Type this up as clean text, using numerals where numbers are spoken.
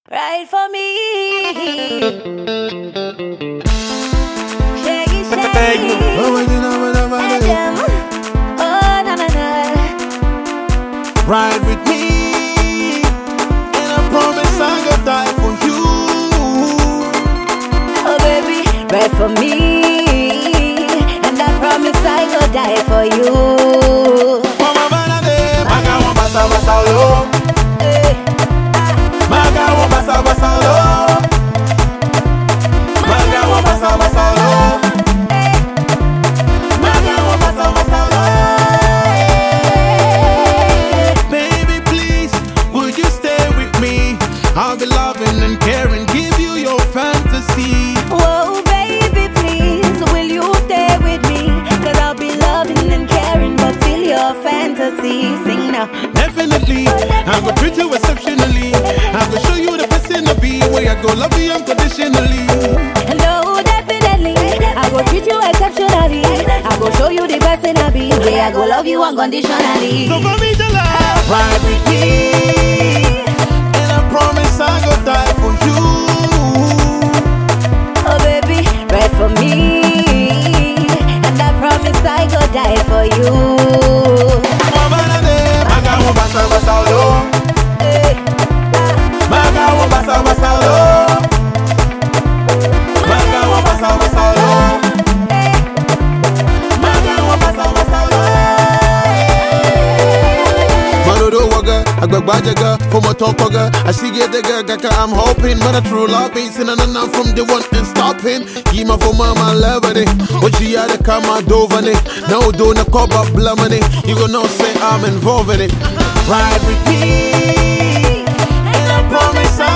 Right for me. Shaggy, shaggy. Adam. Oh, na na na. Ride with me, and I promise I go die for you. Oh baby, ride for me, and I promise I go die for you. Mama banane, maga wa basa basa lo. Maga wa basa basa lo. Maga wa basa basa lo. Maga wa basa basa lo. Baby, please, would you stay with me? I'll be loving and caring, give you your fantasy. Whoa, baby, please, will you stay with me? Cause I'll be loving and caring, but feel your fantasy. Sing now. Definitely, I'm gonna treat you exceptionally. I'm gonna show you the person to be. Where I go, love you unconditionally. No, definitely, I go treat you exceptionally. I go show you the person I be. Where I go love you unconditionally. So for me to love, ride with me, and I promise I go die for you. Oh baby, ride for me, and I promise I go die for you. Mama nane, maga wo basa basa lo. Maga wo basa basa lo. Maga wo basa basa lo. Maga wo basa basa lo. Madodo waga, agbagba jaga, for my top waga. I see get the gaka, I'm hoping, but a true love ain't seen none from the one and stopping. Gima for mama love it. What she had to come out over it. No do na cover blumming it. You gonna know say I'm involved in it. Ride with me, and I promise I